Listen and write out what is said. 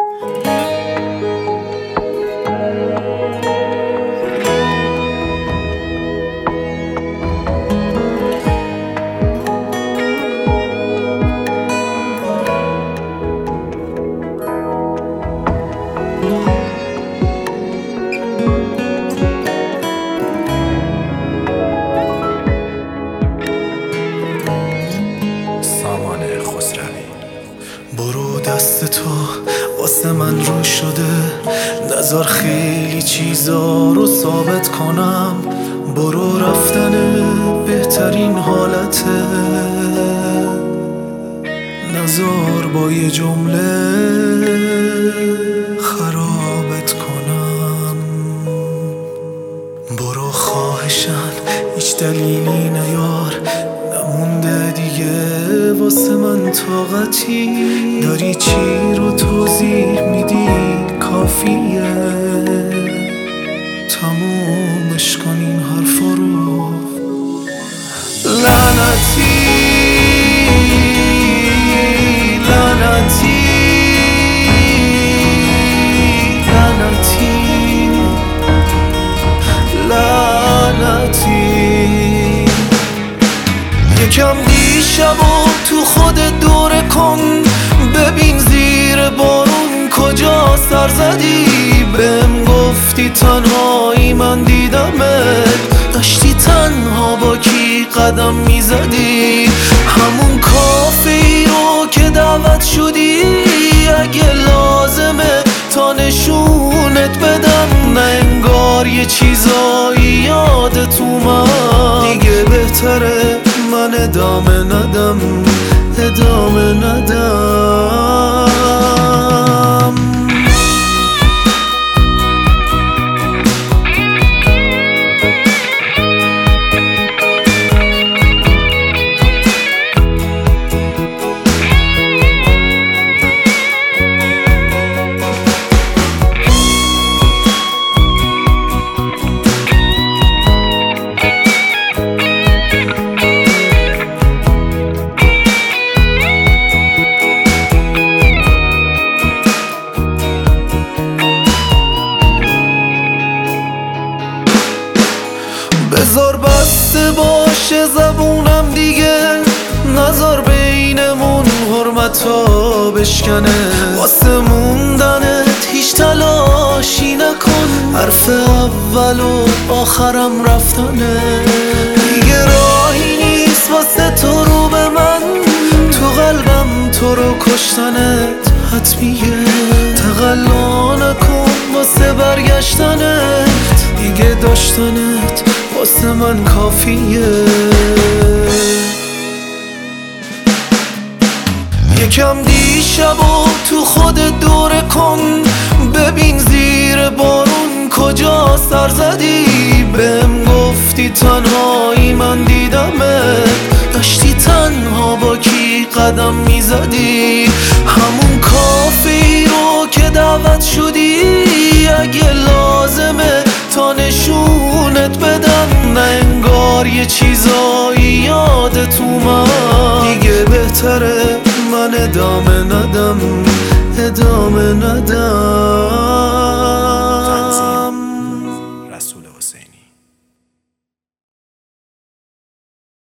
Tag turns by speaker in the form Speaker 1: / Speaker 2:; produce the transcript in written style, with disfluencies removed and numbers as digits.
Speaker 1: برو دست تو واسه من رو شده، نذار خیلی چیزا رو ثابت کنم. برو رفتن بهترین حالته، نذار با یه جمله خرابت کنم. برو خواهشن هیچ دلیلی نیار، نمونده دیگه واسه من طاقتی. داری چی رو توضیح میدی کافیه، تمومش کن این حرفا رو. لعنتی لعنتی لعنتی لعنتی. یکم دیشبو تو خودت دوره کن، ببین زیر بارون کجا سر زدی. بهم گفتی تنهایی من دیدمت، داشتی تنها با کی قدم میزدی. همون کافه‌ای رو که دعوت شدی، اگه لازمه تا نشونت بدم. نه انگار یه چیزایی یادت اومد، دیگه بهتره من ادامه ندم، ادامه ندم. بذار بسته باشه زبونم دیگه، نذار بینمون حرمتا بشکنه. واسه موندنت هیچ تلاشی نکن، حرف اول و آخرم رفتنه. دیگه راهی نیست واسه تو رو به من، تو قلبم تو رو کشتنت حتمیه. تقلا نکن واسه برگشتنت، دیگه داشتنت واسه من کافیه. یکم دیشبو تو خودت دوره کن، ببین زیر بارون کجا سر زدی. بهم گفتی تنهایی من دیدمت، داشتی تنها با کی قدم میزدی. همون کافه‌ای رو که دعوت شدی، اگه لازمه تا نشونت بدم. نه انگار یه چیزایی یادت اومد، دیگه بهتره من ادامه ندم، ادامه ندم.